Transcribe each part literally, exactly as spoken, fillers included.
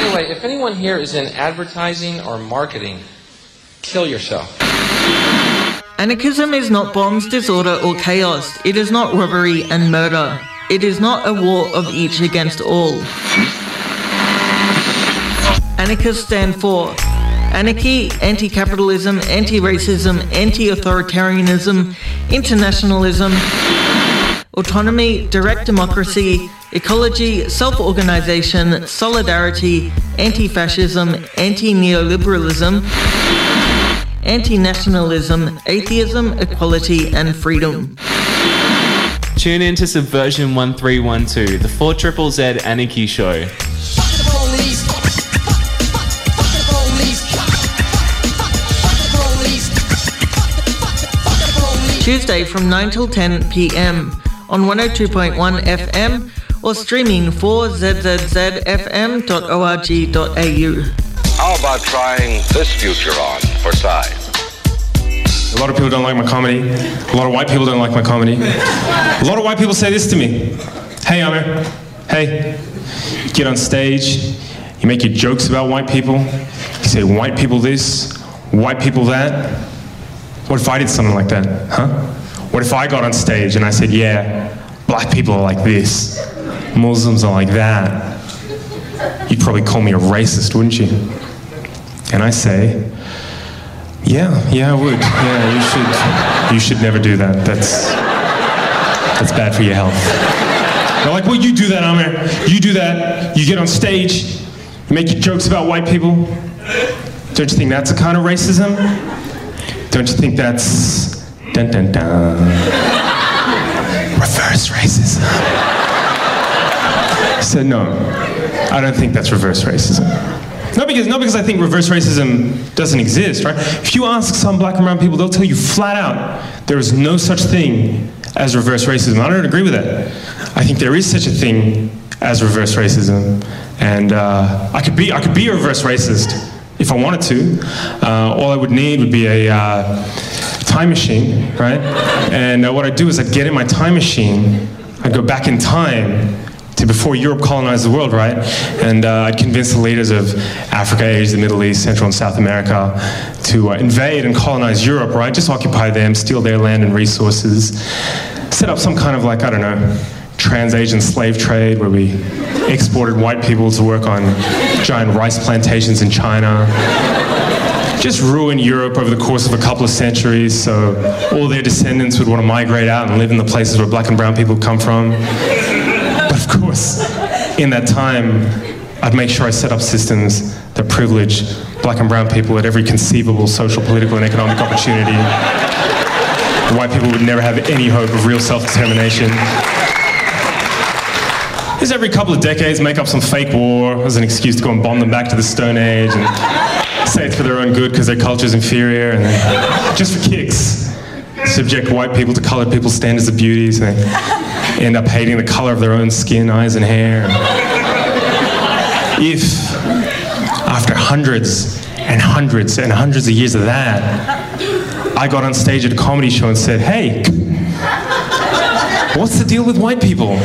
By the way, if anyone here is in advertising or marketing, kill yourself. Anarchism is not bombs, disorder or chaos. It is not robbery and murder. It is not a war of each against all. Anarchists stand for anarchy, anti-capitalism, anti-racism, anti-authoritarianism, internationalism, autonomy, direct democracy, ecology, self-organisation, solidarity, anti-fascism, anti-neoliberalism, anti-nationalism, atheism, equality and freedom. Tune in to Subversion one three one two, the four Z Z Z Anarchy Show. Tuesday from nine till ten p.m. on one oh two point one F M or streaming four z z z f m dot org dot a u. How about trying this future on for size? A lot of people don't like my comedy. A lot of white people don't like my comedy. A lot of white people say this to me. Hey, Amir. Hey. You get on stage, you make your jokes about white people. You say white people this, white people that. What if I did something like that, huh? What if I got on stage and I said, yeah, black people are like this, Muslims are like that. You'd probably call me a racist, wouldn't you? And I say, yeah, yeah, I would. Yeah, you should, you should never do that. That's, that's bad for your health. They're like, well, you do that, Amir. You do that. You get on stage, you make your jokes about white people. Don't you think that's a kind of racism? Don't you think that's dun dun dun reverse racism? I said no, I don't think that's reverse racism. Not because, not because I think reverse racism doesn't exist, right? If you ask some black and brown people, they'll tell you flat out there is no such thing as reverse racism. I don't agree with that. I think there is such a thing as reverse racism, and uh, I could be I could be a reverse racist if I wanted to. Uh, all I would need would be a uh, time machine, right? And uh, what I'd do is I'd get in my time machine, I'd go back in time to before Europe colonized the world, right? And uh, I'd convince the leaders of Africa, Asia, the Middle East, Central and South America to uh, invade and colonize Europe, right? Just occupy them, steal their land and resources, set up some kind of like, I don't know, trans-Asian slave trade where we exported white people to work on giant rice plantations in China. Just ruin Europe over the course of a couple of centuries so all their descendants would want to migrate out and live in the places where black and brown people come from. But of course, in that time, I'd make sure I set up systems that privilege black and brown people at every conceivable social, political, and economic opportunity. The white people would never have any hope of real self-determination. Just every couple of decades, make up some fake war as an excuse to go and bomb them back to the Stone Age and say it's for their own good because their culture's inferior, and then, just for kicks, subject white people to colored people's standards of beauty, so they end up hating the color of their own skin, eyes, and hair. If, after hundreds and hundreds and hundreds of years of that, I got on stage at a comedy show and said, hey, what's the deal with white people?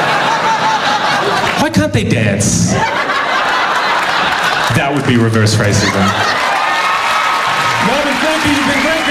Why can't they dance? That would be reverse racism. Melvin, thank you. You've been great.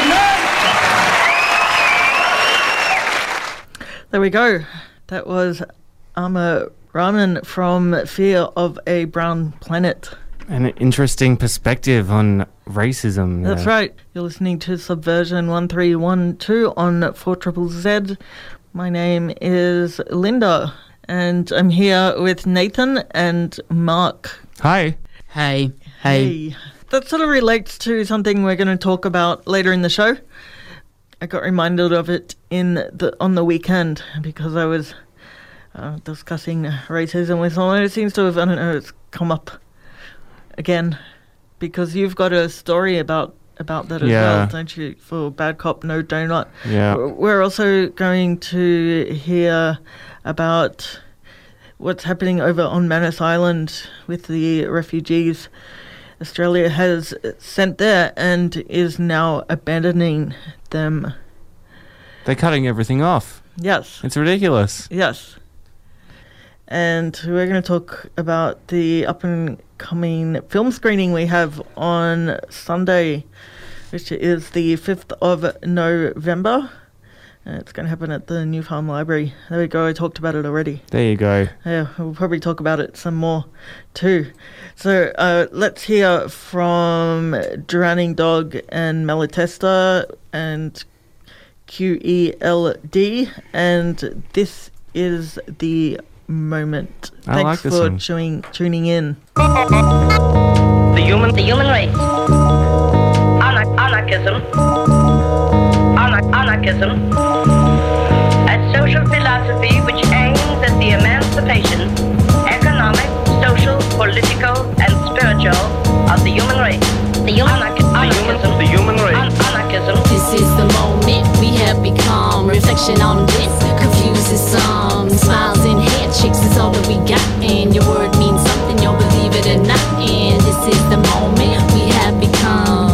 Good night. There we go. That was Amir Rahman from Fear of a Brown Planet. An interesting perspective on racism. That's yeah. right. You're listening to Subversion one three one two on four Z Z Z. My name is Linda, and I'm here with Nathan and Mark. Hi. Hey. Hey. Hey. That sort of relates to something we're going to talk about later in the show. I got reminded of it in the on the weekend because I was uh, discussing racism with someone. It seems to have, I don't know, it's come up again because you've got a story about about that as yeah. well, don't you? For Bad Cop, No Donut. Yeah. We're also going to hear about what's happening over on Manus Island with the refugees Australia has sent there and is now abandoning them. They're cutting everything off. Yes. It's ridiculous. Yes. And we're going to talk about the up and upcoming film screening we have on Sunday, which is the fifth of November. Uh, it's going to happen at the New Farm Library. There we go, I talked about it already. There you go. Yeah, we'll probably talk about it some more too. So uh, let's hear from Drowning Dog and Malatesta and Q E L D, and this is the moment. I Thanks like this for one. tuning, tuning in. The human, the human race. Anar- anarchism. Anar- anarchism. A social philosophy which aims at the emancipation, economic, social, political, and spiritual of the human race. The human, Anarch- anarchism. The human race. An- anarchism. This is the moment we have become. Reflection on this confuses some. Smiles and handshakes is all that we got. And your word means something, you'll believe it or not. And this is the moment we have become.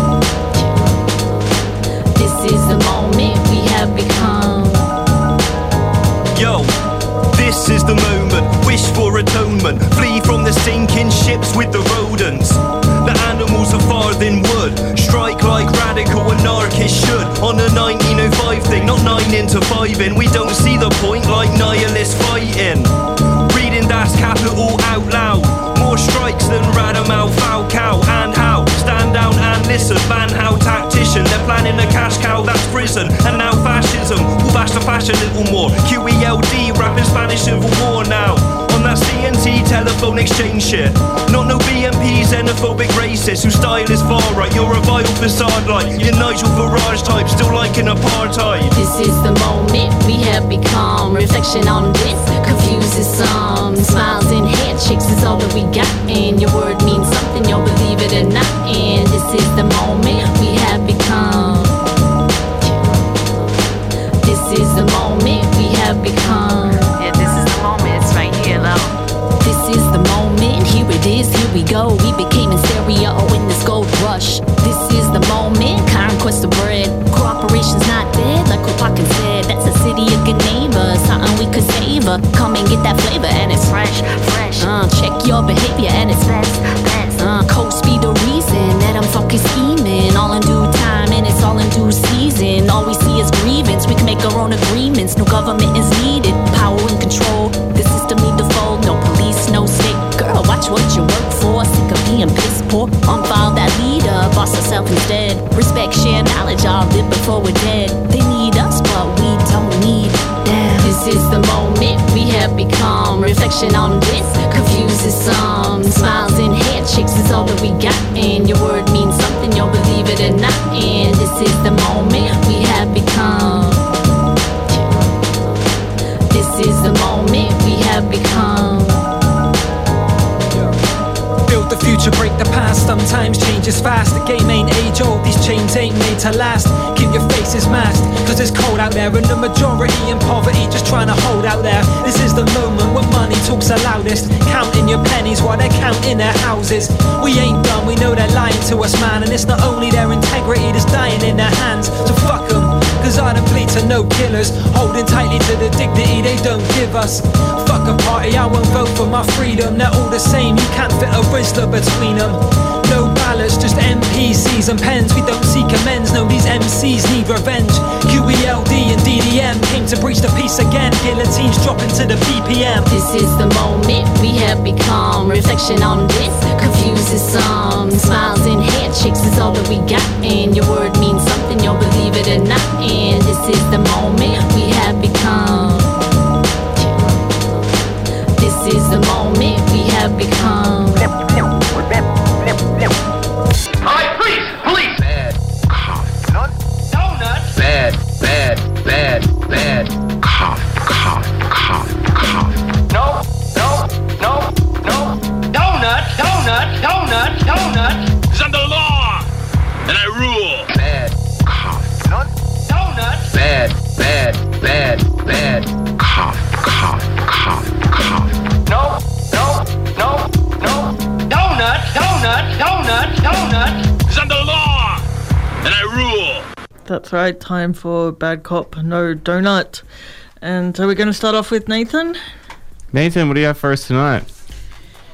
This is the moment we have become. Yo, this is the moment. Wish for atonement. Flee from the sinking ships with the rodents. The animals are far than wood. Strike like radical anarchists should. On a nineteen oh five thing, not nine into five in. We don't see the point like nihilists fighting. Reading Das Kapital out loud. More strikes than Radamel Falcao. And how? Stand down and listen. Van how tactician. They're planning a cash cow, that's prison. And now fascism. We'll bash the fashion a little more. Q E L D rapping Spanish Civil War now. On that C N T telephone exchange shit. Not no B M P xenophobic racist whose style is far right. You're a vile facade like your Nigel Farage type, still liking apartheid. This is the moment we have become. Reflection on this confuses some. Smiles and handshakes is all that we got. And your word means something, you'll believe it or not. And this is the moment we have become. This is the moment we have become. Yeah, this is the moment, it's right here, love. This is the moment, here it is, here we go. We became in stereo in this gold rush. This is the moment, conquest of bread. Cooperation's not dead, like Kopakin said. That's a city of good neighbors, something we could savor. Come and get that flavor, and it's fresh, fresh. Uh, check your behavior, and it's best, best. Uh, coast be the reason that I'm fucking scheming. All in due time, and it's all in due season. All we see is grievance, we can make our own agreements. No government is needed, power and control. The system need to fold, no police, no state. Girl, watch what you work for, sick of being piss poor. Unfile that leader, boss yourself instead. Respect, share knowledge, all live before we're dead. They need us, but we don't need them. This is the moment we have become. Reflection on this confuses some. Smiles and handshakes is all that we got. And your word means something, you'll believe it or not. And this is the moment we have become. This is the moment we have become. Build the future, break the past. Sometimes change is fast. The game ain't age old, these chains ain't made to last. Keep your faces masked, cause it's cold out there. And the majority in poverty just trying to hold out there. This is the moment when money talks the loudest. Counting your pennies while they're counting their houses. We ain't done, we know they're lying to us, man. And it's not only their integrity that's dying in their hands. So fuck them, cause I don't bleed to no killers. Holding tightly to the dignity they don't give us. Fuck a party, I won't vote for my freedom. They're all the same, you can't fit a Rizzler between them. No ballots, just N P Cs and pens. We don't seek amends, no, these M Cs need revenge. Q E L D and D D M came to breach the peace again. Guillotines dropping to the B P M. This is the moment we have become. Reflection on this confuses some. Smiles and handshakes is all that we got. And your word means something, you'll believe it or not. And this is the moment we have become. This is the moment we have become. Alright, please, police! Bad cop. Nut? Donut? Bad, bad, bad, bad. Cop, cop, cop, cop. No, no, no, no. Donut, donut, donut, donut. It's under the law, and I rule. Bad cop. Nut? Donut? Bad, bad, bad, bad. Cop, cop, cop, cop. No, no, no, no. Donut, donut, donut, donut. It's under the law, and I rule. That's right, time for Bad Cop, No Donut. And so we're going to start off with Nathan. Nathan, what do you have for us tonight?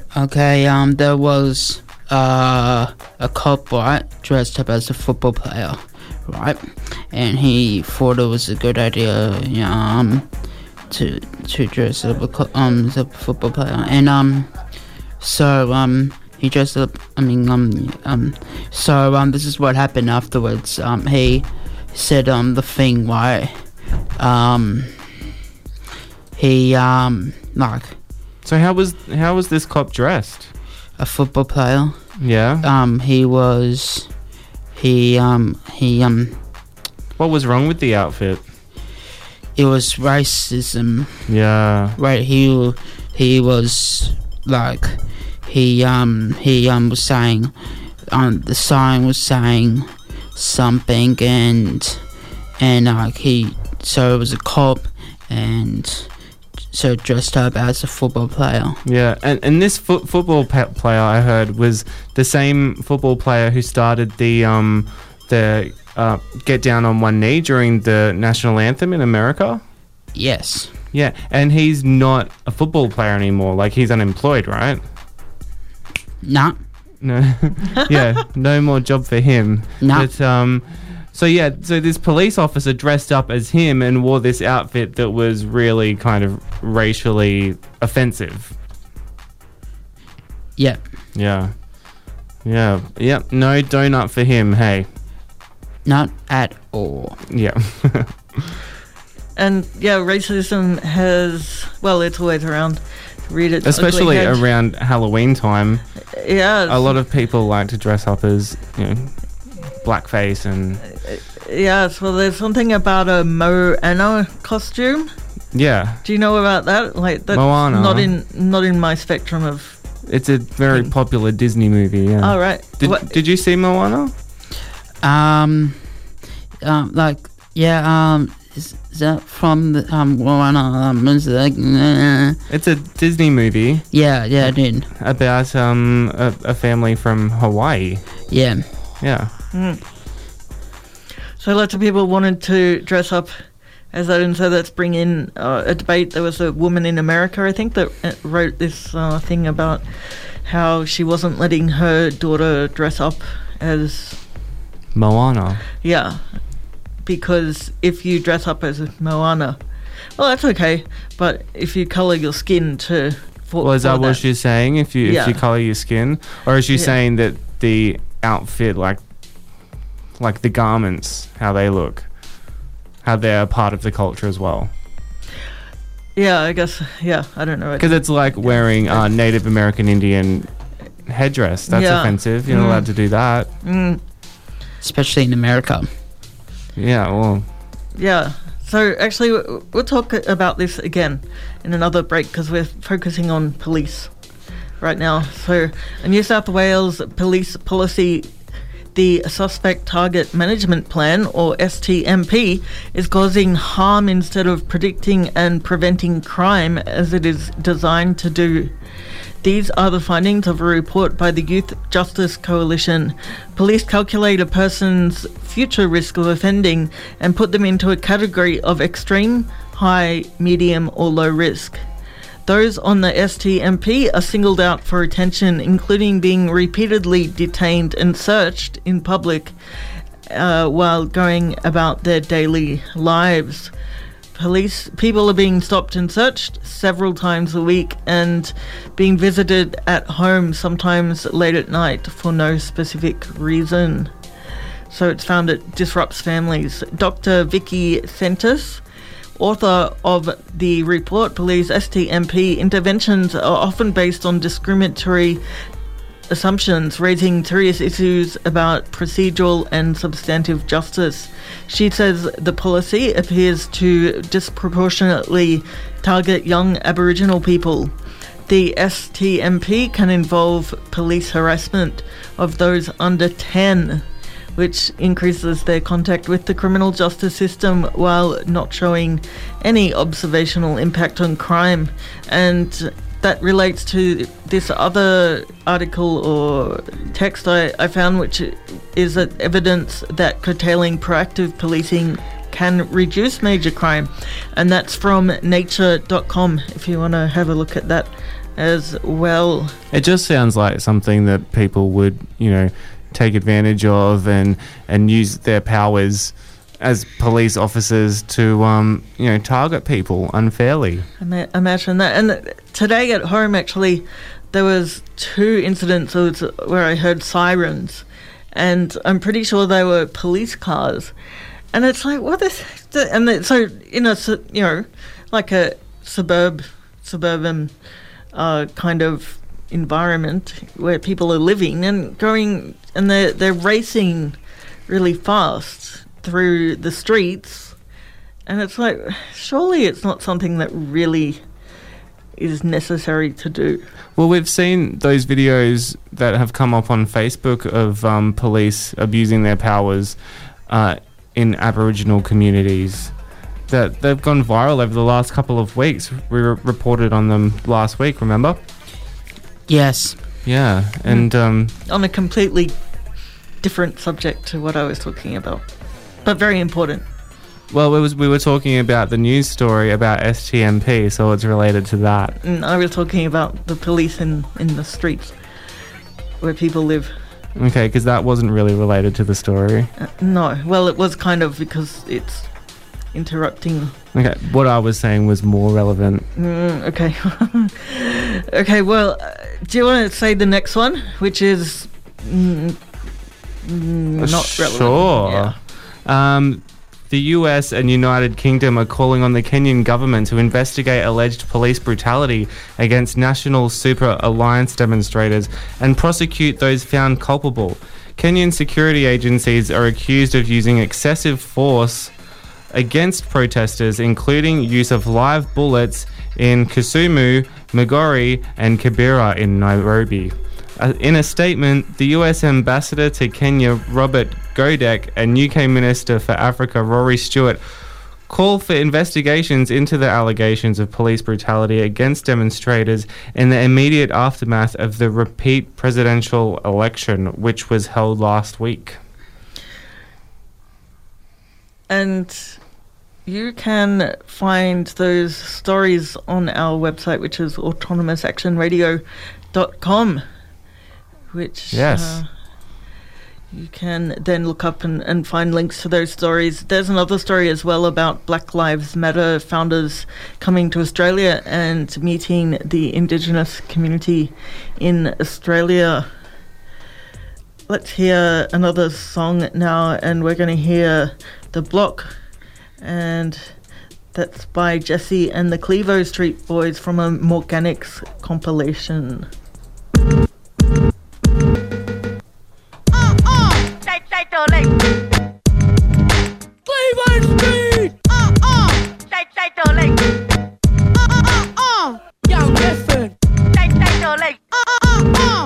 Okay, um, there was uh, a cop, right, dressed up as a football player, right, and he thought it was a good idea, um, to to dress up a co- um as a football player, and um, so um. He dressed up, I mean, um, um, so, um, this is what happened afterwards. Um, he said, um, the thing, right, um, he, um, like... So how was, how was this cop dressed? A football player. Yeah? Um, he was, he, um, he, um... What was wrong with the outfit? It was racism. Yeah. Right, he, he was, like... He um he um was saying, um the sign was saying something, and and like he so it was a cop, and so dressed up as a football player. Yeah, and and this fo- football pa- player I heard was the same football player who started the um the uh, get down on one knee during the national anthem in America. Yes. Yeah, and he's not a football player anymore. Like, he's unemployed, right? Nah. No. Yeah, no more job for him. Nah. But, um, so yeah, so this police officer dressed up as him and wore this outfit that was really kind of racially offensive. Yeah. Yeah. Yeah. Yep. No donut for him, hey. Not at all. Yeah. And yeah, racism has, well, it's always around. Read it. Especially around Halloween time. Yeah. A lot of people like to dress up as, you know, blackface and... Yes, well, there's something about a Moana costume. Yeah. Do you know about that? Like that's Moana. Not in not in my spectrum of... It's a very thing. popular Disney movie, yeah. Oh, right. Did, What? did you see Moana? Um, um, like, yeah, um... Is, is that from the um one um is it like, uh, It's a Disney movie. Yeah, yeah, I did. About um a, a family from Hawaii. Yeah. Yeah. Mm. So lots of people wanted to dress up as that, and so let's bring in uh, a debate. There was a woman in America, I think, that uh, wrote this uh, thing about how she wasn't letting her daughter dress up as Moana. Yeah. Because if you dress up as a Moana, well, that's okay. But if you colour your skin to... For, well, is that, that what she's saying? If you yeah. if you colour your skin? Or is she yeah. saying that the outfit, like like the garments, how they look, how they're a part of the culture as well? Yeah, I guess, yeah, I don't know. Because it's like wearing uh, Native American Indian headdress. That's yeah. offensive. You're not mm. allowed to do that. Mm. Especially in America. Yeah, well... Yeah, so actually we'll talk about this again in another break because we're focusing on police right now. So a New South Wales police policy, the Suspect Target Management Plan, or S T M P, is causing harm instead of predicting and preventing crime as it is designed to do. These are the findings of a report by the Youth Justice Coalition. Police calculate a person's future risk of offending and put them into a category of extreme, high, medium or low risk. Those on the S T M P are singled out for attention, including being repeatedly detained and searched in public uh, while going about their daily lives. Police people are being stopped and searched several times a week and being visited at home, sometimes late at night, for no specific reason. So it's found it disrupts families. Doctor Vicky Sentis, author of the report, believes S T M P interventions are often based on discriminatory assumptions, raising serious issues about procedural and substantive justice. She says the policy appears to disproportionately target young Aboriginal people. The S T M P can involve police harassment of those under ten, which increases their contact with the criminal justice system while not showing any observational impact on crime. And that relates to this other article or text I, I found, which is that evidence that curtailing proactive policing can reduce major crime, and that's from nature dot com if you want to have a look at that as well. It just sounds like something that people would, you know, take advantage of and and use their powers as police officers to, um, you know, target people unfairly. Ima- Imagine that. And today at home, actually, there was two incidents where I heard sirens, and I'm pretty sure they were police cars. And it's like, what is that? And it, so in a, su- you know, like a suburb, suburban uh, kind of environment where people are living and going, and they're they're racing really fast through the streets, and it's like, surely it's not something that really is necessary to do. Well, we've seen those videos that have come up on Facebook of um, police abusing their powers uh, in Aboriginal communities. That they've gone viral over the last couple of weeks. We re- reported on them last week, remember? Yes. Yeah, and um, on a completely different subject to what I was talking about, but very important. Well, it was we were talking about the news story about S T M P, so it's related to that. And I was talking about the police in, in the streets where people live. Okay, because that wasn't really related to the story. Uh, no, well, it was kind of, because it's interrupting. Okay, what I was saying was more relevant. Mm, okay. Okay, well, uh, do you want to say the next one, which is mm, mm, not relevant? Sure. Yeah. Um, the U S and United Kingdom are calling on the Kenyan government to investigate alleged police brutality against National Super Alliance demonstrators and prosecute those found culpable. Kenyan security agencies are accused of using excessive force against protesters, including use of live bullets in Kisumu, Migori and Kibera in Nairobi. Uh, in a statement, the U S ambassador to Kenya, Robert Godek, and U K Minister for Africa, Rory Stewart, call for investigations into the allegations of police brutality against demonstrators in the immediate aftermath of the repeat presidential election, which was held last week. And you can find those stories on our website, which is autonomous action radio dot com, which yes. uh, you can then look up and, and find links to those stories. There's another story as well about Black Lives Matter founders coming to Australia and meeting the Indigenous community in Australia. Let's hear another song now, and we're going to hear The Block, and that's by Jesse and the Clevo Street Boys from a Morganics compilation. Uh, uh. Say, say to late. Clevo Street. Uh, uh. Say, say to late. Uh, uh, uh, uh. Young Griffin. Say, say to late. Uh, uh, uh.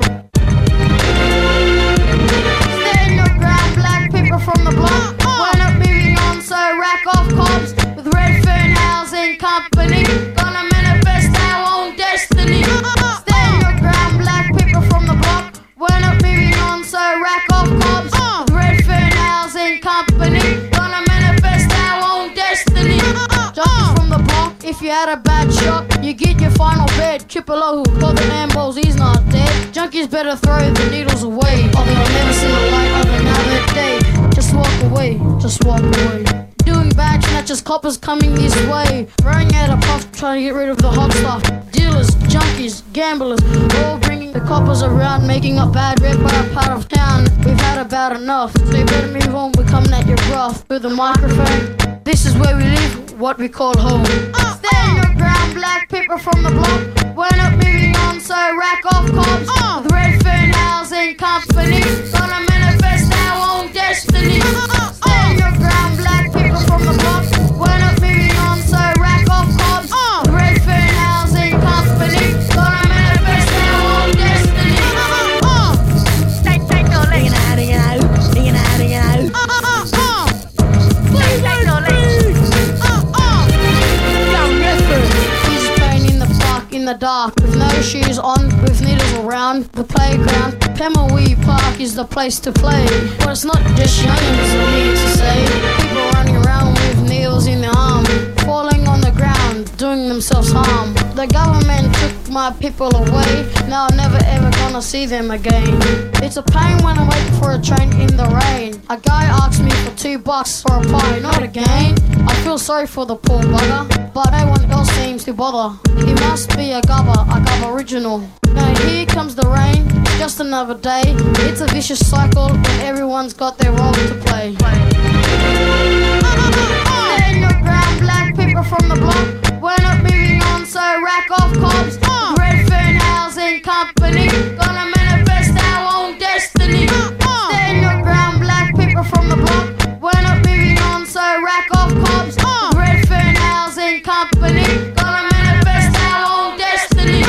Stand your ground, black people from the block. Uh, uh. We're not moving on, so rack off cops with Redfern Housing Company. Gonna manifest our own destiny. Uh, uh, Stand your ground, black people from the block. We're not moving on, so rack off cops uh, with Redfern Housing Company. Gonna manifest our own destiny. Uh, uh, Junkies from the block, if you had a bad shot, you get your final bed. Triple O, call the ambos, he's not dead. Junkies better throw the needles away, or they'll never see the light of another day. Just walk away, just walk away. Doing bad snatches, coppers coming this way. Throwing out a puff, trying to get rid of the hot stuff. Dealers, junkies, gamblers, all bringing the coppers around, making a bad rep by a part of town. We've had about enough, so you better move on, we're coming at your rough. With the microphone, this is where we live, what we call home. Uh, Stand your ground, black people from the block. We're not moving on, so rack off cops uh, with Redfern Housing Company. Gonna manifest our own destiny. Uh, uh, Stand your ground, black people from the block. We're not moving on, so rack off cops uh, with Redfern Housing Company. Gonna manifest our own destiny. Uh, uh, uh. Say, say to late. Ding out, ding out, ding out, ding out. Uh, uh, uh, uh. Say, say to late. Uh, uh. Young Redfern, he's playing in the park in the dark with no shoes on, with needles around the playground. Pemawee Park is the place to play, but it's not just youngins, I'm here to say. People running around with needles in their arm, falling on the ground, doing themselves harm. The government took my people away, now I'm never ever gonna see them again. It's a pain when I'm waiting for a train in the rain. A guy asked me for two bucks for a pie, not again. I feel sorry for the poor bugger, but no one else seems to bother. He must be a gubber, a gub original. Now here comes the rain, it's just another day. It's a vicious cycle, and everyone's got their role to play. Stand your ground, black people from the block. We're not moving on, so rack off cops. Redfern Housing Company, gonna manifest our own destiny. Stand your ground, black people from the block. We're not moving on, so rack off cops. Redfern Housing Company, gonna manifest our own destiny.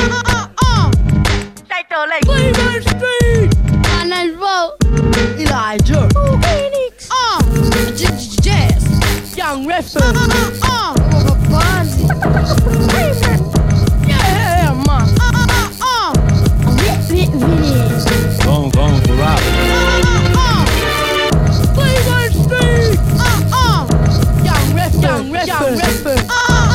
Cleveland Street. My name's Bo. Elijah. Oh, Phoenix. Uh, J- J- Jazz. Young Redfern. Uh, uh, uh. Yeah, man. Uh, uh, uh. Gone, gone for out. Cleveland Street. Uh, uh. Young Redfern. Young Redfern. Young Redfern.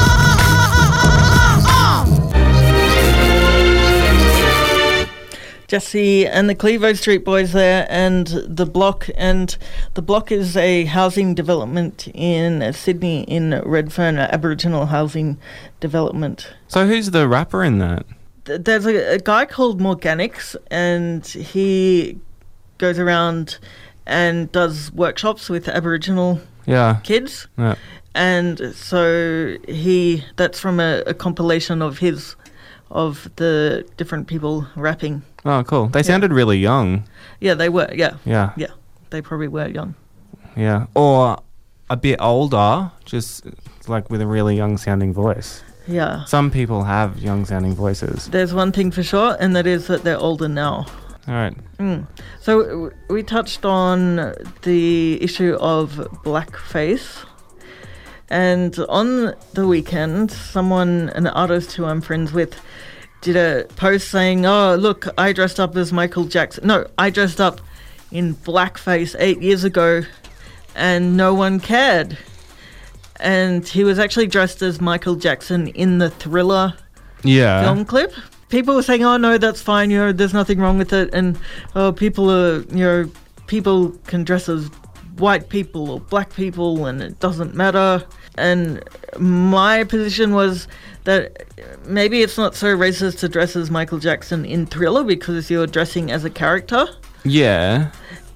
Jesse and the Clevo Street Boys there, and the Block. And the Block is a housing development in Sydney, in Redfern, an Aboriginal housing development. So who's the rapper in that? Th- There's a, a guy called Morganics, and he goes around and does workshops with Aboriginal Yeah. kids. Yeah. And so he that's from a, a compilation of his of the different people rapping. Oh, cool. They sounded really young. Yeah, they were. Yeah. Yeah. Yeah. They probably were young. Yeah. Or a bit older, just like with a really young sounding voice. Yeah. Some people have young sounding voices. There's one thing for sure, and that is that they're older now. All right. Mm. So w- we touched on the issue of blackface. And on the weekend, someone, an artist who I'm friends with, did a post saying, oh, look, I dressed up as Michael Jackson. No, I dressed up in blackface eight years ago and no one cared. And he was actually dressed as Michael Jackson in the Thriller Yeah. film clip. People were saying, oh, no, that's fine, you know, there's nothing wrong with it. And oh, people are, you know, people can dress as white people or black people and it doesn't matter. And my position was that maybe it's not so racist to dress as Michael Jackson in Thriller because you're dressing as a character. Yeah.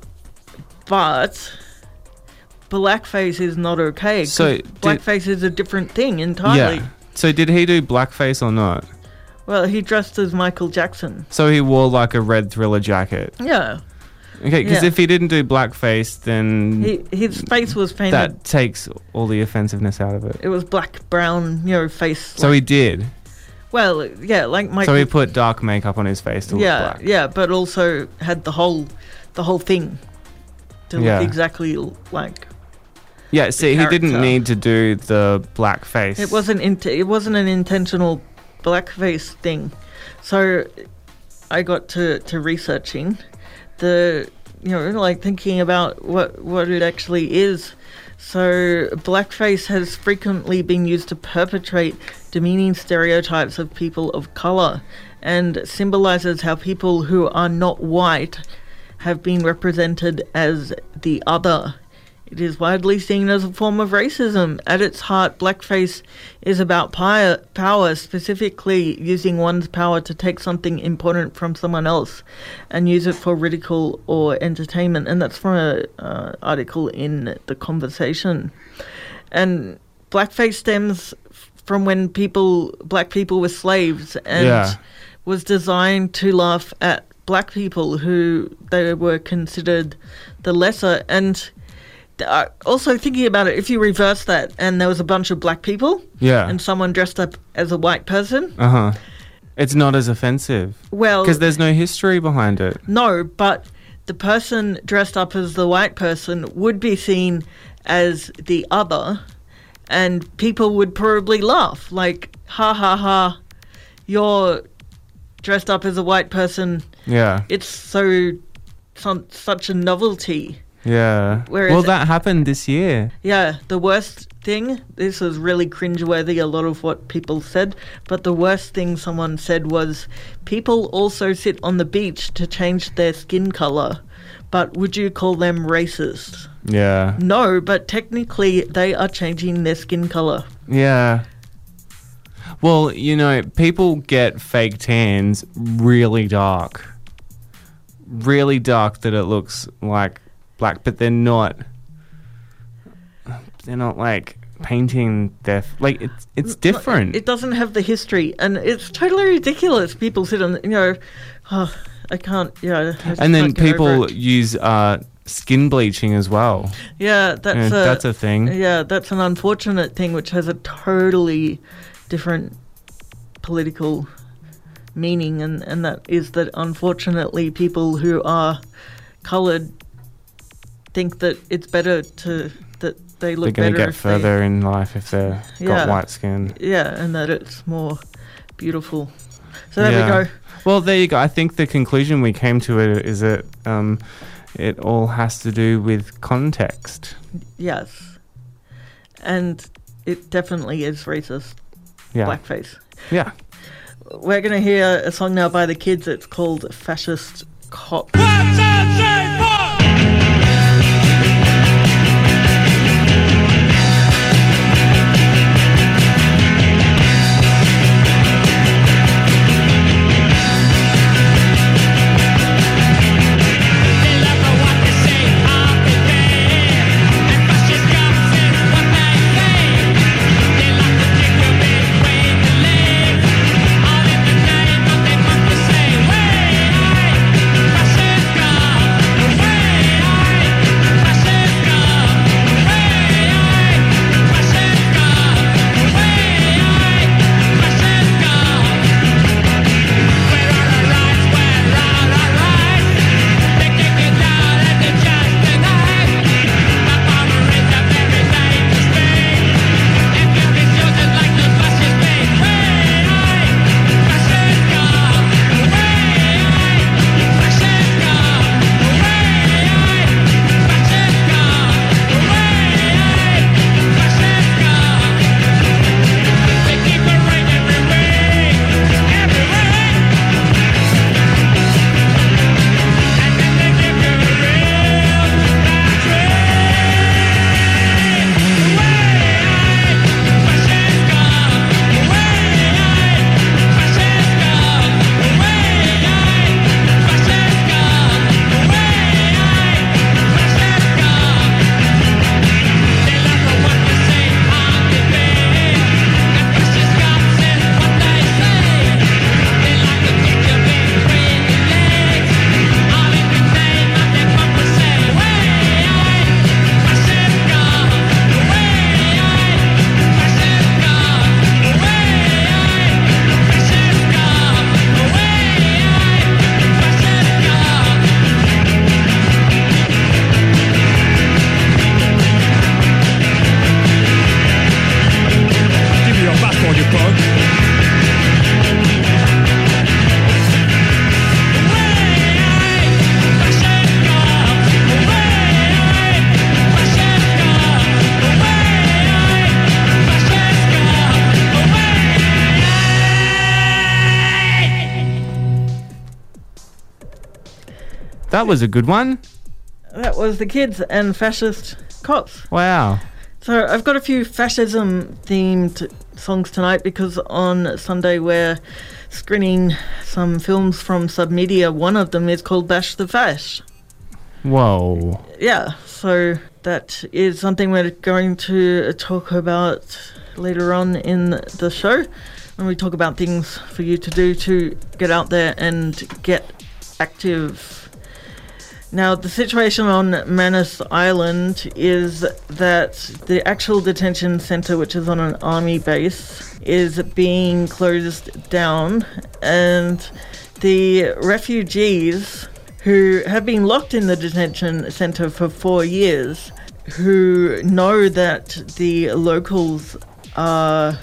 But blackface is not okay. 'cause So did- blackface is a different thing entirely. Yeah. So did he do blackface or not? Well, he dressed as Michael Jackson. So he wore like a red Thriller jacket. Yeah. Okay, because Yeah. if he didn't do blackface, then He, his face was painted. that takes all the offensiveness out of it. It was black, brown, you know, face. So he did. Well, yeah, like Michael. So he put dark makeup on his face to yeah, look black. yeah, but also had the whole, the whole thing to Yeah. look exactly like. Yeah, see, he didn't character. need to do the blackface. It wasn't. Int- it wasn't an intentional blackface thing. So I got to, to researching the, you know, like thinking about what what it actually is. So blackface has frequently been used to perpetrate demeaning stereotypes of people of color and symbolizes how people who are not white have been represented as the other. It is widely seen as a form of racism. At its heart, blackface is about pi- power, specifically using one's power to take something important from someone else and use it for ridicule or entertainment. And that's from an uh, article in The Conversation. And blackface stems f- from when people, black people were slaves and Yeah. was designed to laugh at black people who they were considered the lesser. And Uh, also thinking about it, if you reverse that and there was a bunch of black people Yeah. and someone dressed up as a white person, Uh-huh. It's not as offensive. well, Because there's no history behind it. no, but the person dressed up as the white person would be seen as the other and people would probably laugh like, ha ha ha, you're dressed up as a white person. Yeah. It's so some, such a novelty. Yeah. Whereas- well, that happened this year. Yeah, the worst thing, this was really cringeworthy, a lot of what people said, but the worst thing someone said was, people also sit on the beach to change their skin colour, but would you call them racist? Yeah. No, but technically they are changing their skin colour. Yeah. Well, you know, people get fake tans really dark. Really dark that it looks like black, but they're not. They're not like painting their like it's it's different. It doesn't have the history, and it's totally ridiculous. People sit on, you know, oh, I can't, yeah. I just And then can't get over people it. use uh, skin bleaching as well. Yeah, that's Yeah, a, that's a thing. Yeah, that's an unfortunate thing, which has a totally different political meaning, and, and that is that unfortunately people who are coloured think that it's better to that they look They're going better to get if further in life if they've they, got yeah, white skin. Yeah, and that it's more beautiful. So there Yeah. we go. Well, there you go. I think the conclusion we came to it is that um, it all has to do with context. Yes, and it definitely is racist. Yeah. Blackface. Yeah. We're going to hear a song now by the Kids. It's called Fascist Cop. That was a good one. That was the Kids and Fascist Cops. Wow. So I've got a few fascism-themed songs tonight because on Sunday we're screening some films from Submedia. One of them is called Bash the Fash. Whoa. Yeah, so that is something we're going to talk about later on in the show when we talk about things for you to do to get out there and get active. Now, the situation on Manus Island is that the actual detention centre, which is on an army base, is being closed down, and the refugees who have been locked in the detention centre for four years, who know that the locals are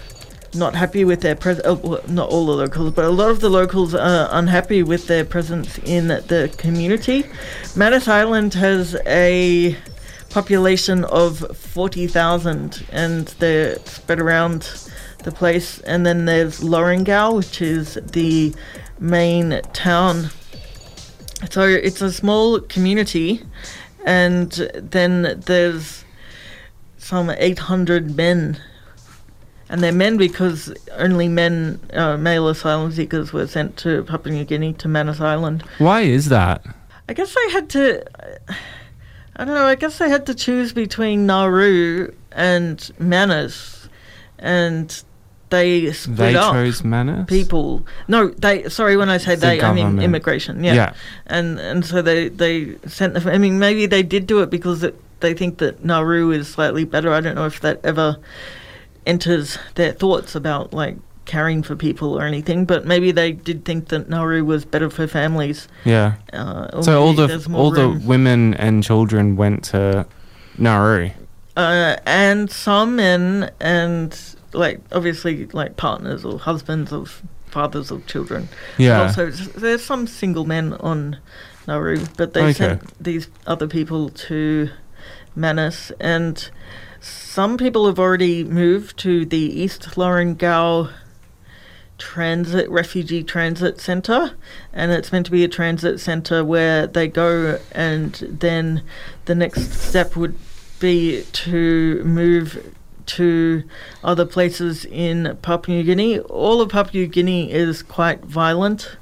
not happy with their presence. Oh, well, not all the locals, but a lot of the locals are unhappy with their presence in the community. Manus Island has a population of forty thousand, and they're spread around the place. And then there's Lorengau, which is the main town. So it's a small community, and then there's some eight hundred men. And they're men because only men, uh, male asylum seekers, were sent to Papua New Guinea, to Manus Island. Why is that? I guess they had to, I don't know, I guess they had to choose between Nauru and Manus, and they split They up chose Manus? people. No, they, sorry, when I say The they, I mean government. immigration, yeah. Yeah. And and so they, they sent them, I mean, maybe they did do it because it, they think that Nauru is slightly better. I don't know if that ever enters their thoughts about like caring for people or anything, but maybe they did think that Nauru was better for families. Yeah. Uh, or so all maybe the there's more all the room. women and children went to Nauru. Uh, and some men and like obviously like partners or husbands of fathers of children. Yeah. But also there's some single men on Nauru, but they Okay. sent these other people to Manus, and some people have already moved to the East Lorengau Transit Refugee Transit Centre, and it's meant to be a transit centre where they go, and then the next step would be to move to other places in Papua New Guinea. All of Papua New Guinea is quite violent,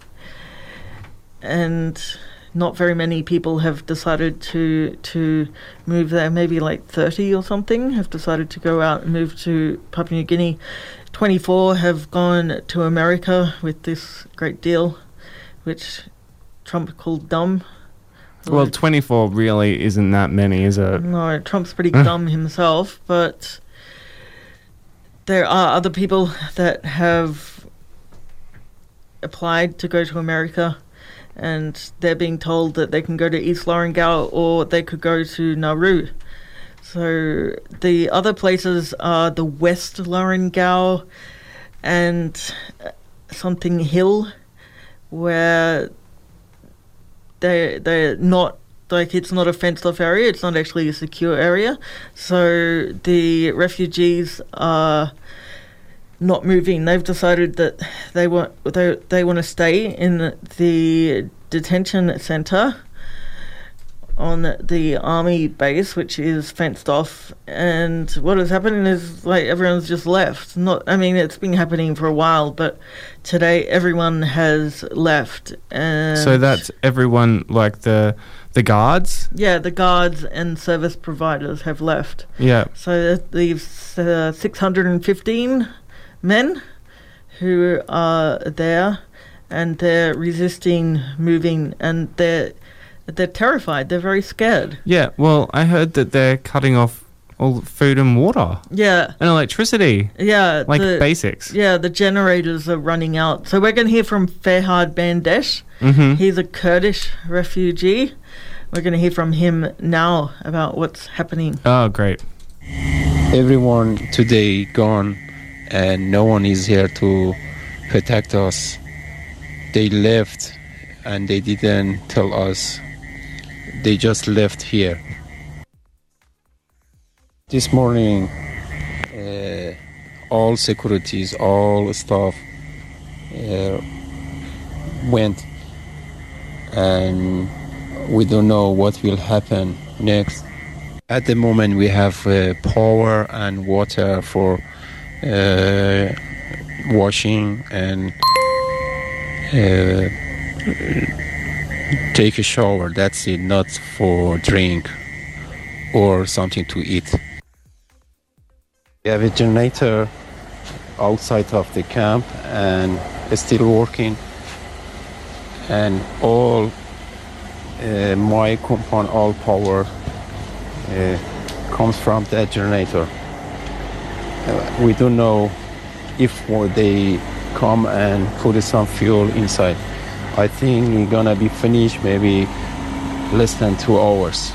and not very many people have decided to to move there. Maybe like thirty or something have decided to go out and move to Papua New Guinea. twenty-four have gone to America with this great deal, which Trump called dumb. Well, twenty-four really isn't that many, is it? No, Trump's pretty dumb himself, but there are other people that have applied to go to America, and they're being told that they can go to East Lorengau or they could go to Nauru. So the other places are the West Lorengau and something hill, where they they're not, like, it's not a fenced off area, it's not actually a secure area. So the refugees are not moving. They've decided that they want they they want to stay in the detention centre on the army base, which is fenced off. And what is happening is, like, everyone's just left. Not, I mean, it's been happening for a while, but today everyone has left. And So that's everyone, like the the guards? yeah, the guards and service providers have left. Yeah. So that leaves uh, six hundred fifteen men who are there, and they're resisting moving, and they're they're terrified. They're very scared. Yeah, well, I heard that they're cutting off all food and water. Yeah. And electricity. Yeah. Like the- basics. Yeah, the generators are running out. So we're going to hear from Ferhad Bandesh. Mhm. He's a Kurdish refugee. We're going to hear from him now about what's happening. Oh, great. Everyone today gone, and no one is here to protect us. They left and they didn't tell us. They just left here. This morning, uh, all securities, all staff uh, went, and we don't know what will happen next. At the moment, we have uh, power and water for uh, washing and uh, take a shower. That's it, not for drink or something to eat. We have a generator outside of the camp and it's still working, and all uh, my compound, all power uh, comes from that generator. Uh, we don't know if they come and put some fuel inside. I think we're gonna be finished maybe less than two hours.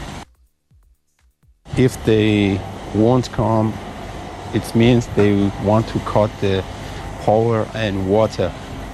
If they won't come, it means they want to cut the power and water.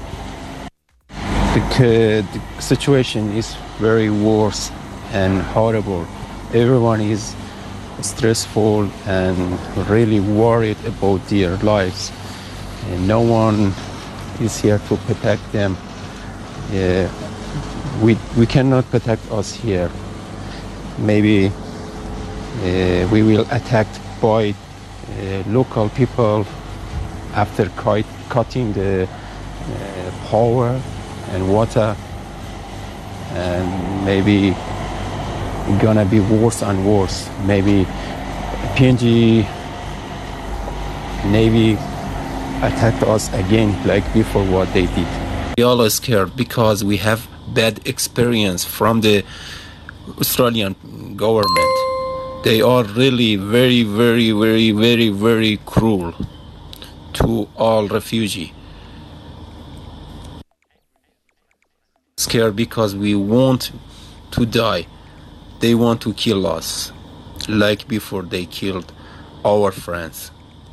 The, the situation is very worse and horrible. Everyone is stressful and really worried about their lives. And no one is here to protect them. Yeah, we, we cannot protect us here. Maybe uh, we will attacked by uh, local people after cut, cutting the uh, power and water, and maybe gonna be worse and worse. Maybe P N G Navy attacked us again like before what they did. We all are scared because we have bad experience from the Australian government. They are really very, very, very, very, very cruel to all refugees. Scared because we want to die. They want to kill us, like before they killed our friends.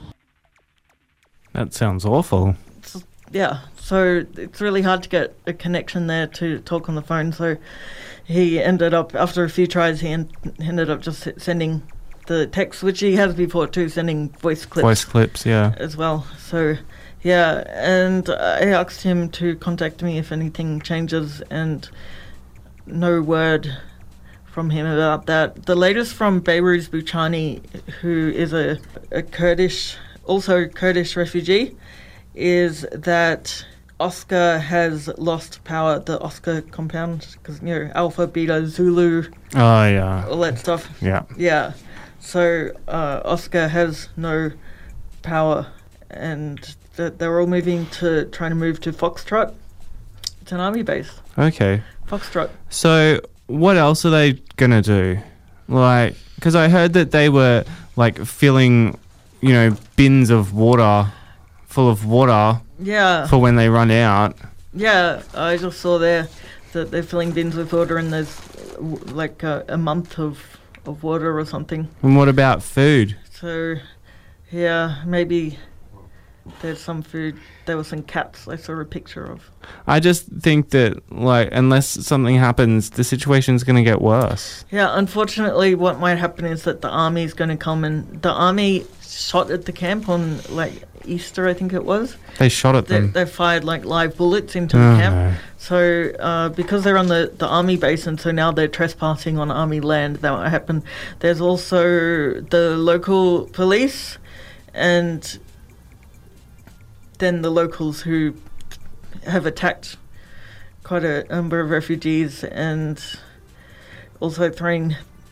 That sounds awful. Yeah, so it's really hard to get a connection there to talk on the phone. So he ended up, after a few tries, he en- ended up just sending the text, which he has before too, sending voice clips. Voice clips, yeah. As well. So, yeah, and I asked him to contact me if anything changes, and no word from him about that. The latest from Behruz Bouchani, who is a, a Kurdish, also Kurdish refugee, is that Oscar has lost power, the Oscar compound, because, you know, Alpha, Beta, Zulu, oh yeah, all that stuff. Yeah. Yeah. So uh, Oscar has no power, and th- they're all moving to, trying to move to Foxtrot. It's an army base. Okay. Foxtrot. So what else are they going to do? Like, because I heard that they were, like, filling, you know, bins of water, full of water Yeah. for when they run out. Yeah, I just saw there that they're filling bins with water, and there's w- like a, a month of, of water or something. And what about food? So, yeah, maybe there's some food. There were some cats I saw a picture of. I just think that, like, unless something happens, the situation's going to get worse. Yeah, unfortunately, what might happen is that the army's going to come, and the army shot at the camp on, like, Easter, I think it was. They shot at they, them. They fired, like, live bullets into Oh, the camp. no. So, uh, because they're on the, the army base, and so now they're trespassing on army land, that might happen. There's also the local police, and then the locals who have attacked quite a number of refugees and also throwing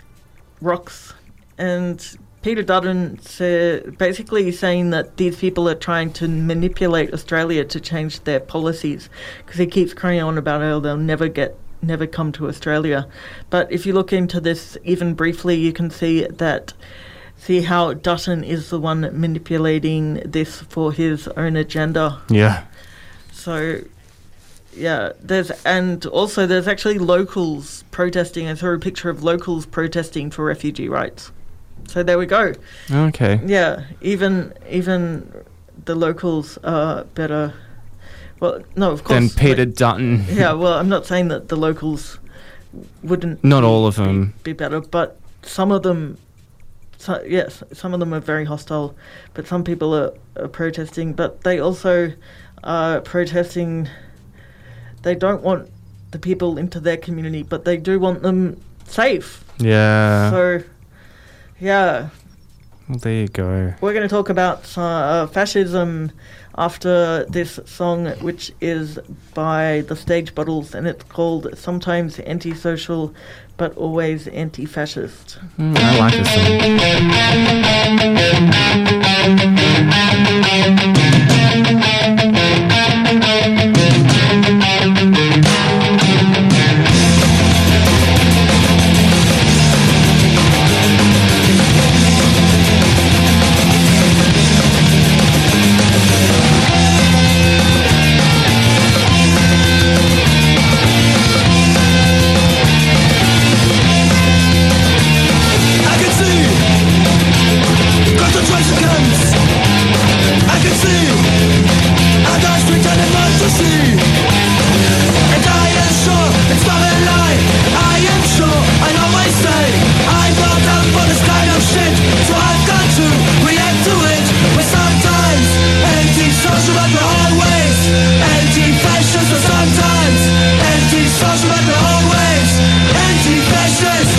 rocks. And Peter Dutton said, basically saying that these people are trying to manipulate Australia to change their policies, because he keeps crying on about how they'll never get, never come to Australia. But if you look into this even briefly, you can see that, see how Dutton is the one manipulating this for his own agenda. Yeah. So, yeah, there's, and also there's actually locals protesting. I saw a picture of locals protesting for refugee rights. So there we go. Okay. Yeah, even even the locals are better. Well, no, of course. Than Peter like, Dutton. Yeah, well, I'm not saying that the locals wouldn't. Not be, all of them. Be, be better, but some of them. So, yes, some of them are very hostile, but some people are, are protesting. But they also are protesting. They don't want the people into their community, but they do want them safe. Yeah. So, yeah. Well, there you go. We're going to talk about uh, fascism after this song, which is by the Stage Bottles, and it's called Sometimes Antisocial, but Always Anti-Fascist. Mm, I like Concentration camps. I can see Anti-social but we're always anti-fascist.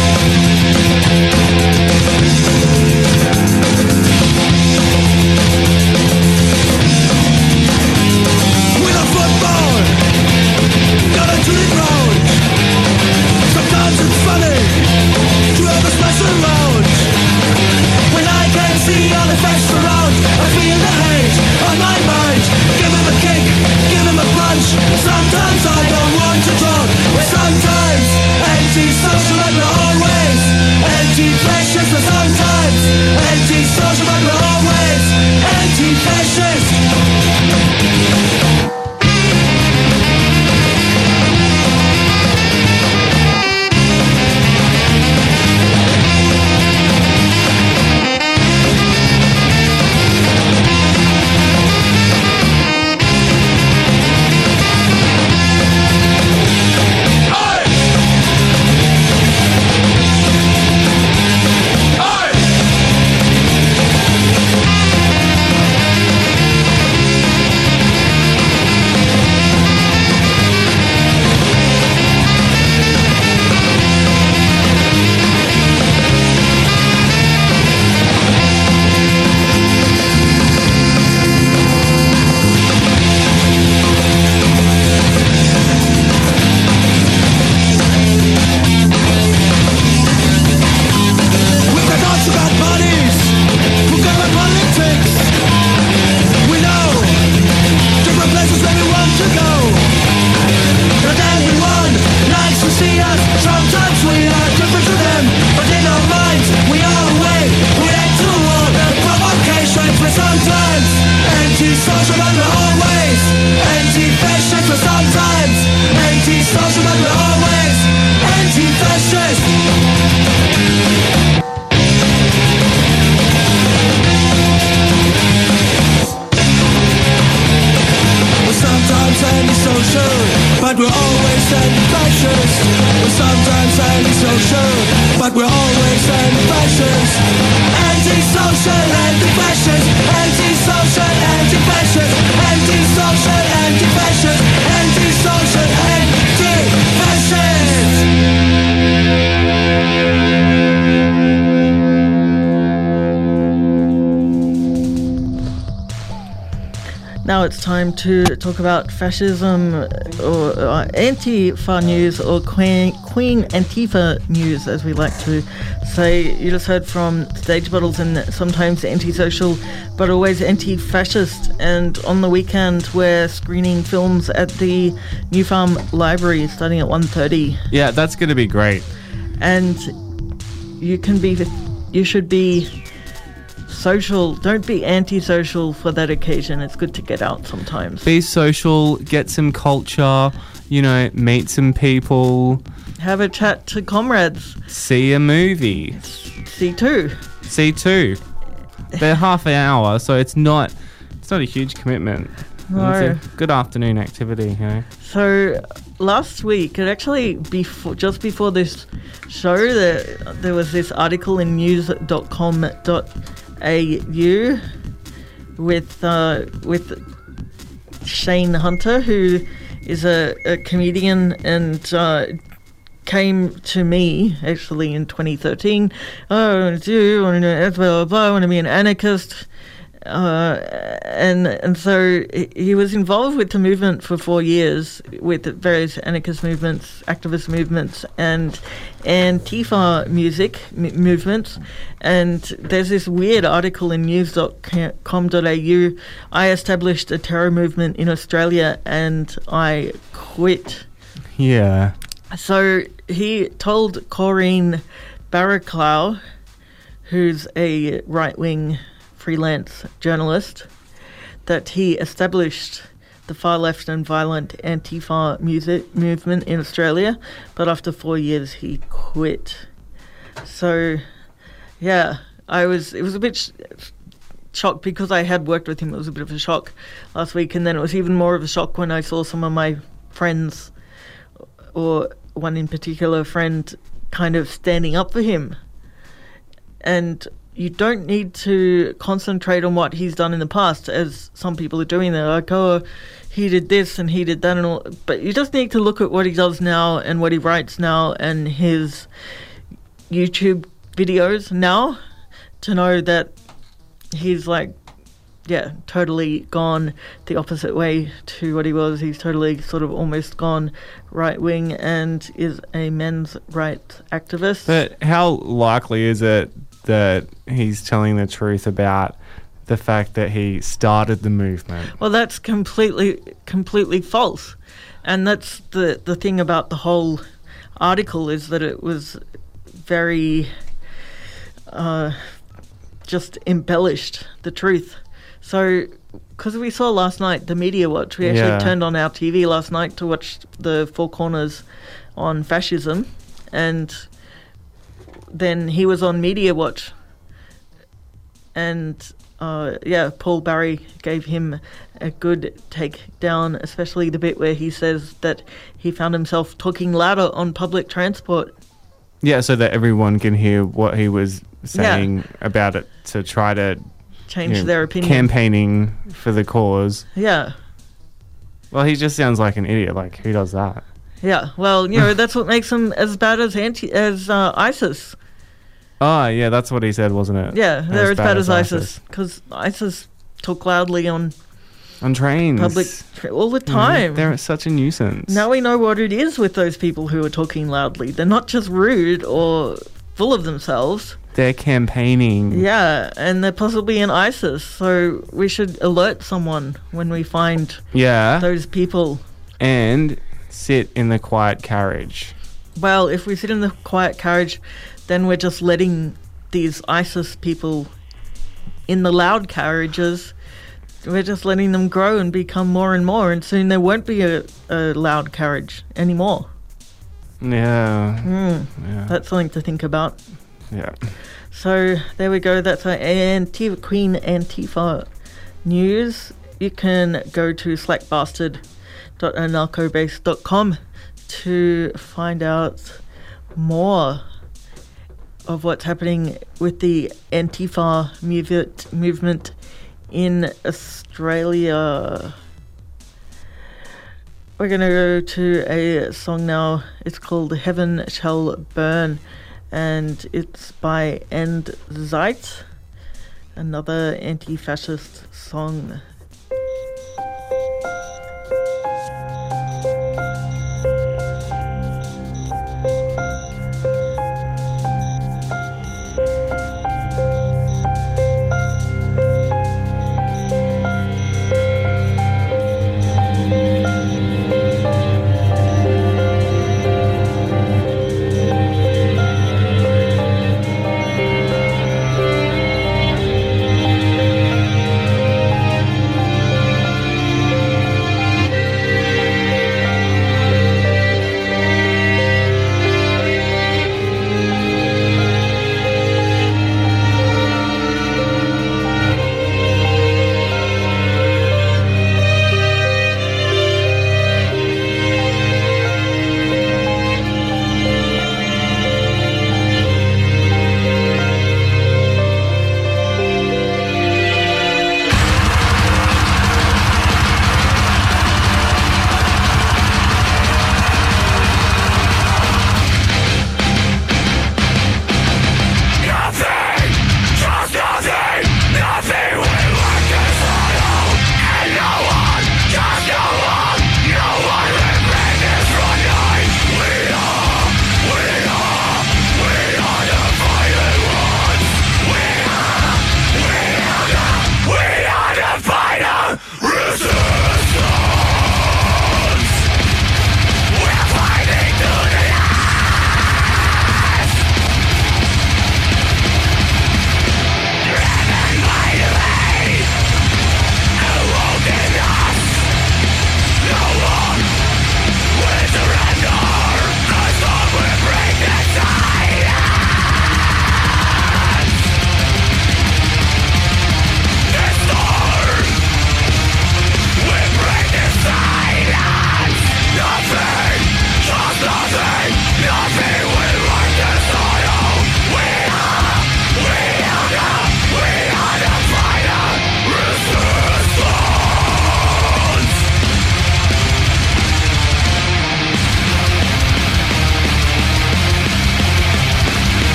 With a football, got a Tunic road. Sometimes it's funny to have a smash around. When I can see all the facts around, I feel the hate on my mind. Give him a kick, give him a punch. Sometimes I don't want to talk. Sometimes anti-social but we're always anti-fascist. Sometimes anti-social but we're always anti-fascist. But we're always anti-fascist. We're sometimes anti-social, but we're always anti-fascist. Anti-social, anti-fascist. Anti-social, anti-fascist. Anti-social, anti-fascist. Anti-social, Now it's time to talk about fascism or uh, Antifa news, or Queen, Queen Antifa news, as we like to say. You just heard from Stage Bottles and sometimes antisocial, but always anti-fascist. And on the weekend, we're screening films at the New Farm Library starting at one thirty. Yeah, that's going to be great. And you can be, you should be social. Don't be antisocial for that occasion. It's good to get out sometimes. Be social, get some culture, you know, meet some people. Have a chat to comrades. See a movie. See two. See two. They're half an hour, so it's not it's not a huge commitment. No. It's a good afternoon activity, you know. So last week, it actually before just before this show, there there was this article in news dot com dot a u with uh, with Shane Hunter, who is a, a comedian and uh, came to me actually in twenty thirteen. Oh, do you want to blah, blah, blah, I want to be an anarchist. Uh, and and so he was involved with the movement for four years with various anarchist movements, activist movements, and Antifa music m- movements. And there's this weird article in news dot com dot a u. I established a terror movement in Australia and I quit. Yeah. So he told Corinne Barraclough, who's a right-wing freelance journalist, that he established the far left and violent Antifa music movement in Australia, but after four years he quit. So, yeah, I was. It was a bit sh- shocked because I had worked with him. It was a bit of a shock last week, and then it was even more of a shock when I saw some of my friends, or one in particular friend, kind of standing up for him. And you don't need to concentrate on what he's done in the past, as some people are doing. They're like, oh, he did this and he did that and all. But you just need to look at what he does now and what he writes now and his YouTube videos now to know that he's like, yeah, totally gone the opposite way to what he was. He's totally sort of almost gone right wing and is a men's rights activist. But how likely is it that he's telling the truth about the fact that he started the movement? Well, that's completely, completely false. And that's the, the thing about the whole article is that it was very, uh, just embellished the truth. So, because we saw last night the Media Watch, we actually Yeah. turned on our T V last night to watch the Four Corners on fascism, and then he was on Media Watch, and uh, yeah, Paul Barry gave him a good take down, especially the bit where he says that he found himself talking louder on public transport. Yeah, so that everyone can hear what he was saying about it to try to Change you know, their opinion. campaigning for the cause. Yeah. Well, he just sounds like an idiot. Like, who does that? Yeah, well, you know, that's what makes him as bad as anti as uh, ISIS. Oh, yeah, that's what he said, wasn't it? Yeah, they're as, bad, as ISIS because ISIS talk loudly on On trains. public tra- all the Yeah, time. they're such a nuisance. Now we know what it is with those people who are talking loudly. They're not just rude or full of themselves. They're campaigning. Yeah, and they're possibly in ISIS. So we should alert someone when we find Yeah. those people. And sit in the quiet carriage. Well, if we sit in the quiet carriage, then we're just letting these ISIS people in the loud carriages, we're just letting them grow and become more and more, and soon there won't be a, a loud carriage anymore. Yeah. Mm, Yeah. That's something to think about. Yeah. So there we go. That's our Antifa Queen Antifa news. You can go to slackbastard dot anarchobase dot com to find out more of what's happening with the Antifa movement movement in Australia. We're going to go to a song now. It's called Heaven Shall Burn, and it's by End Zeit, another anti-fascist song.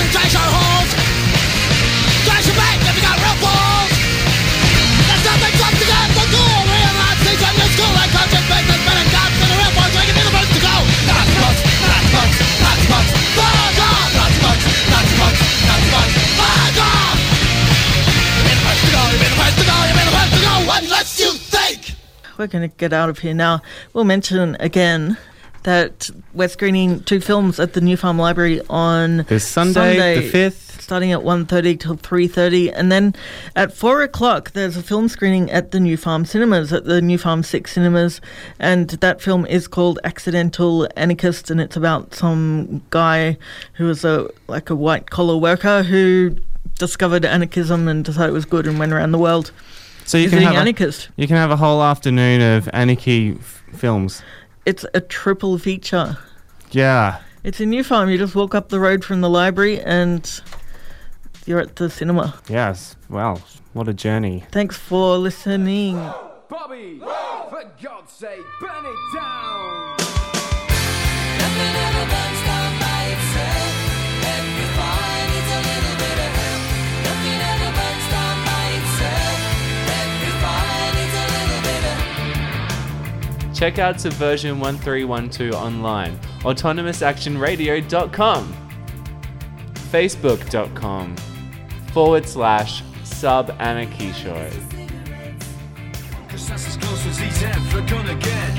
trash our holes. Trash your bank if you got real balls. There's nothing left to get for cool. Realize things when you're school like conscious makes us better cops than the real boys. We can be the first to go. Nazi punks, Nazi punks, Nazi punks. Fuck off! Nazi punks, Nazi punks, Nazi punks. Fuck off! You've been the first to go, you've been the first to go, you've been the first to go. What lets you think? We're going to get out of here now. We'll mention again that we're screening two films at the New Farm Library on This Sunday, the fifth. Starting at one thirty till three thirty. And then at four o'clock, there's a film screening at the New Farm Cinemas, at the New Farm Six Cinemas. And that film is called Accidental Anarchist, and it's about some guy who was a like a white-collar worker who discovered anarchism and decided it was good and went around the world. So you can visiting have anarchist. A, you can have a whole afternoon of anarchy f- films. It's a triple feature. Yeah. It's a New Farm. You just walk up the road from the library and you're at the cinema. Yes. Wow. What a journey. Thanks for listening. Bobby, for God's sake, burn it down. Nothing ever burns down by itself. Every fire needs a little bit of help. Nothing ever burns down by itself. Every fire needs a little bit of Check out Subversion one three one two online, autonomous action radio dot com, facebook.com forward slash sub anarchy show. Cause that's as close as he's ever gonna get.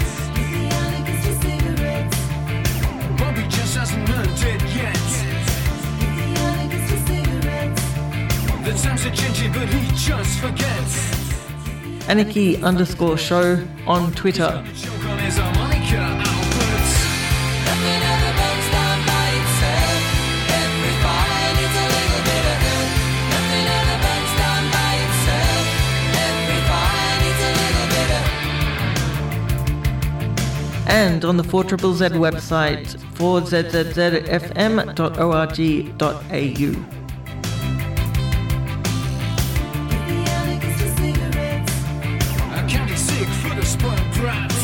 Bobby just hasn't learned it yet. The times are changing but he just forgets. Anarchy underscore show on Twitter. Choke on his harmonica outputs. Nothing ever burns down by itself. Every fire needs a little bit of help. Nothing ever burns down by itself. Every fire needs a little bit of And on the four Z Z Z website, four z z z f m dot org dot a u. I can't be sick for the spoiled brats.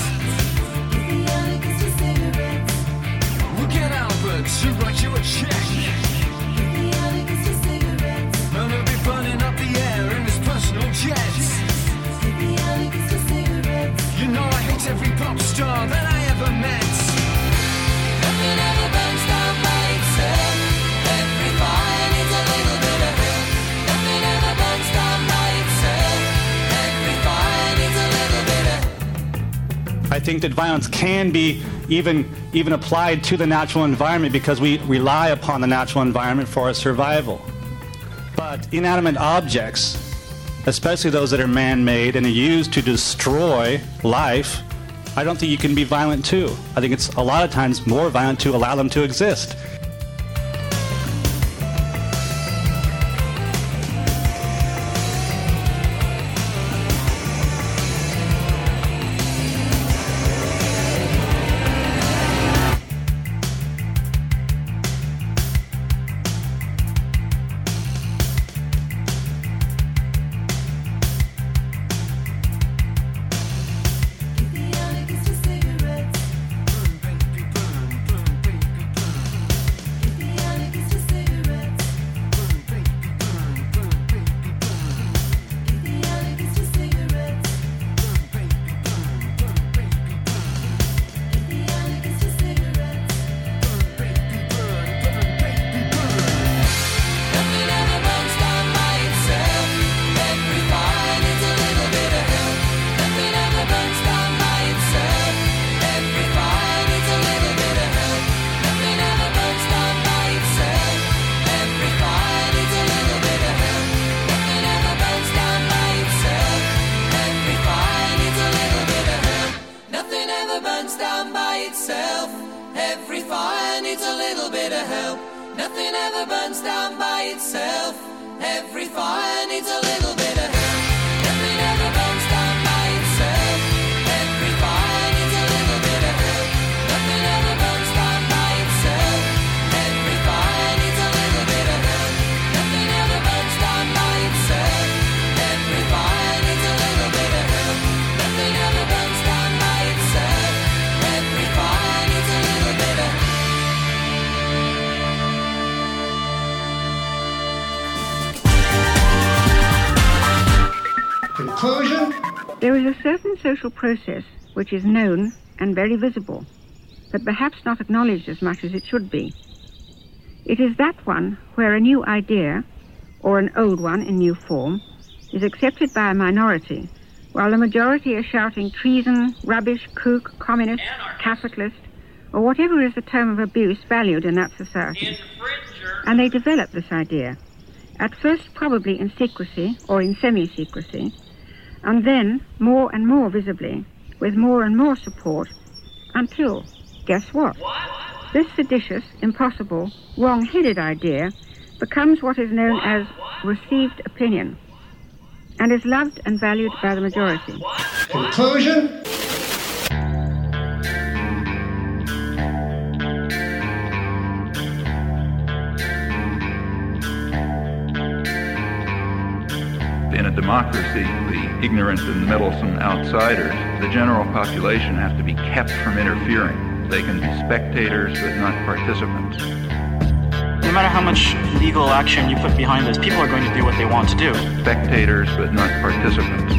We'll get Albert to write you a check. And he'll be burning up the air in his personal jets. You know I hate every pop star that I ever met. Nothing ever burns down by itself. Every fire needs a little bit of help. Nothing ever burns down by itself. Every fire needs a little bit of I think that violence can be even even applied to the natural environment because we rely upon the natural environment for our survival. But inanimate objects, especially those that are man-made and are used to destroy life, I don't think you can be violent too. I think it's a lot of times more violent to allow them to exist. Nothing ever burns down by itself. Every fire needs a little bit of help. Nothing ever burns down by itself. Every fire needs a little bit of help. Nothing ever burns down by itself. Every fire needs a little bit of help. Nothing ever burns down by itself. Every fire needs a little bit of help. Nothing ever burns down by itself. Every fire needs a little bit of help. There is a certain social process which is known and very visible, but perhaps not acknowledged as much as it should be. It is that one where a new idea, or an old one in new form, is accepted by a minority, while the majority are shouting treason, rubbish, kook, communist, capitalist, or whatever is the term of abuse valued in that society. And they develop this idea, at first probably in secrecy or in semi-secrecy, and then more and more visibly, with more and more support, until, guess what? This seditious, impossible, wrong-headed idea becomes what is known as received opinion, and is loved and valued by the majority. Conclusion? In a democracy, the ignorant and meddlesome outsiders, the general population, have to be kept from interfering. They can be spectators, but not participants. No matter how much legal action you put behind this, people are going to do what they want to do. Spectators, but not participants.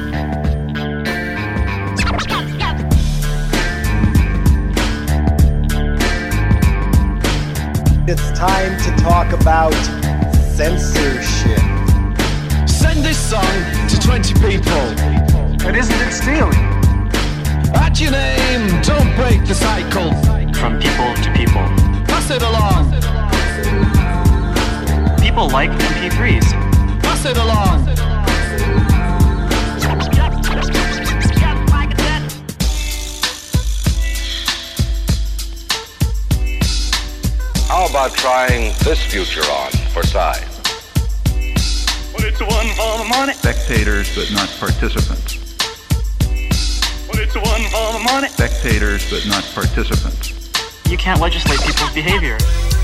It's time to talk about censorship. Send this song to twenty people. But isn't it stealing? Add your name, don't break the cycle. From people to people. Pass it along. People like M P threes. Pass it along. How about trying this future on for size? What it's one for the money. Spectators, but not participants. What it's one for the money. Spectators, but not participants. You can't legislate people's behavior.